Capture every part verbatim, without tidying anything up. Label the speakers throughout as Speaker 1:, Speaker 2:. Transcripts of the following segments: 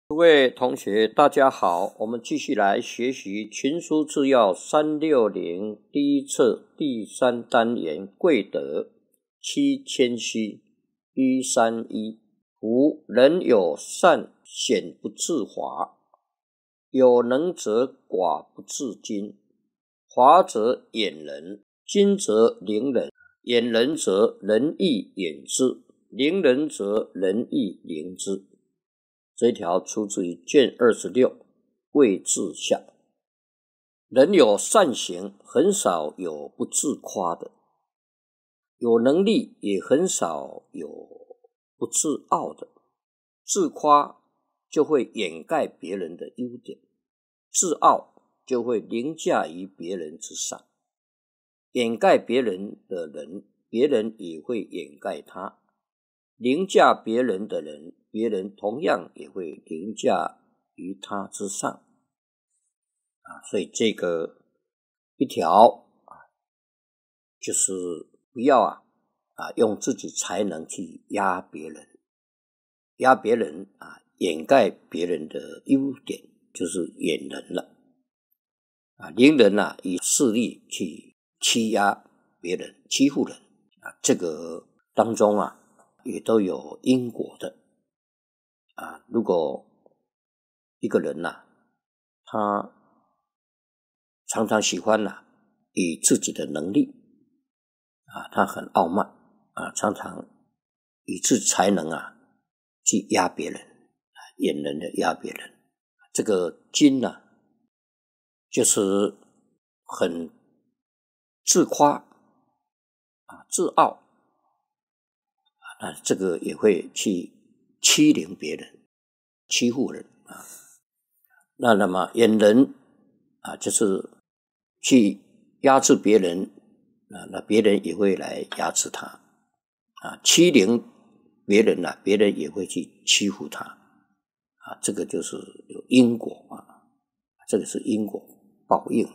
Speaker 1: 各位同学大家好，我们继续来学习群书治要三六零第一册第三单元贵德七谦虚一三一。夫人有善显不自华，有能则寡不自矜。华则掩人，矜则凌人。掩人则人亦掩之，凌人则人亦凌之。这一条出自于卷二十六位志下。人有善行，很少有不自夸的；有能力，也很少有不自傲的。自夸就会掩盖别人的优点，自傲就会凌驾于别人之上。掩盖别人的人，别人也会掩盖他；凌驾别人的人，别人同样也会凌驾于他之上。啊，所以这个一条啊，就是不要啊啊用自己才能去压别人，压别人啊，掩盖别人的优点，就是掩人了。啊，凌人啊，以势力去欺压别人，欺负人啊，这个当中啊，也都有因果的。啊，如果一个人呐、啊，他常常喜欢呐、啊，以自己的能力啊，他很傲慢啊，常常以自己才能啊去压别人，掩人的压别人。这个矜啊，就是很自夸啊，自傲啊，这个也会去欺凌别人，欺负人啊。那那么掩人啊，就是去压制别人啊，那别人也会来压制他啊。欺凌别人啊，别人也会去欺负他啊。这个就是有因果啊，这个是因果报应。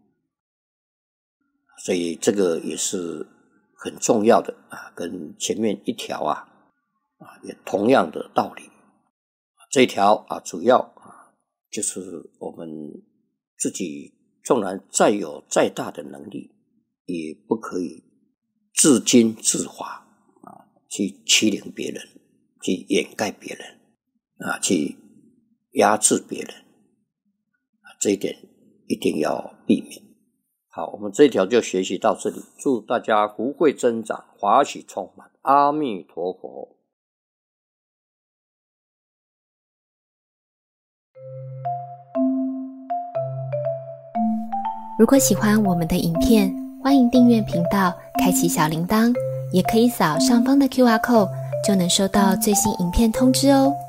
Speaker 1: 所以这个也是很重要的啊，跟前面一条啊啊也同样的道理。这一条啊，主要啊就是我们自己纵然再有再大的能力，也不可以自矜自华啊，去欺凌别人，去掩盖别人啊，去压制别人啊，这一点一定要避免。好，我们这一条就学习到这里，祝大家福慧增长，华喜充满，阿弥陀佛。
Speaker 2: 如果喜欢我们的影片，欢迎订阅频道，开启小铃铛，也可以扫上方的 Q R code， 就能收到最新影片通知哦。